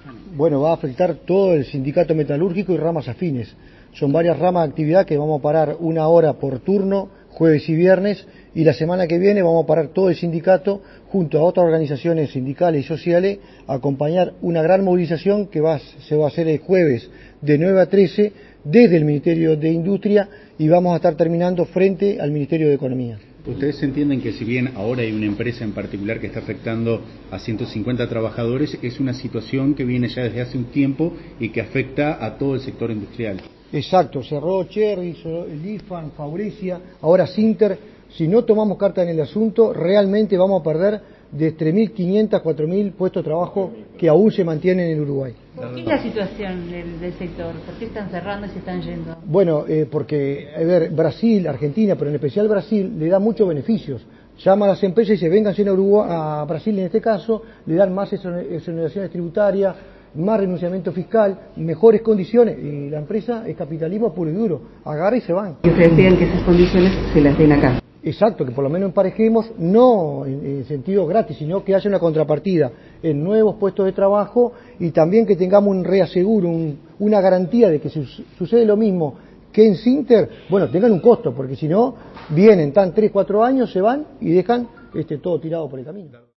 Bueno, va a afectar todo el sindicato metalúrgico y ramas afines. Son varias ramas de actividad que vamos a parar 1 hora por turno, jueves y viernes, y la semana que viene vamos a parar todo el sindicato junto a otras organizaciones sindicales y sociales a acompañar una gran movilización que se va a hacer el jueves de 9 a 13 desde el Ministerio de Industria y vamos a estar terminando frente al Ministerio de Economía. Ustedes entienden que si bien ahora hay una empresa en particular que está afectando a 150 trabajadores, es una situación que viene ya desde hace un tiempo y que afecta a todo el sector industrial. Exacto, cerró Cherry, Lifan, Faurecia, ahora Sinter. Si no tomamos carta en el asunto, realmente vamos a perder de 3.500 a 4.000 puestos de trabajo que aún se mantienen en Uruguay. ¿Por qué es la situación del sector? ¿Por qué están cerrando y se están yendo? Bueno, porque, a ver, Brasil, Argentina, pero en especial Brasil, le da muchos beneficios. Llama a las empresas y dice, vénganse a Uruguay, a Brasil en este caso, le dan más exoneraciones tributarias, más renunciamiento fiscal, mejores condiciones, y la empresa es capitalismo puro y duro, agarra y se van. Que ustedes piden que esas condiciones se las den acá. Exacto, que por lo menos emparejemos, no en sentido gratis, sino que haya una contrapartida en nuevos puestos de trabajo y también que tengamos un reaseguro, una garantía de que si sucede lo mismo que en Sinter, bueno, tengan un costo, porque si no, vienen, están 3, 4 años, se van y dejan todo tirado por el camino.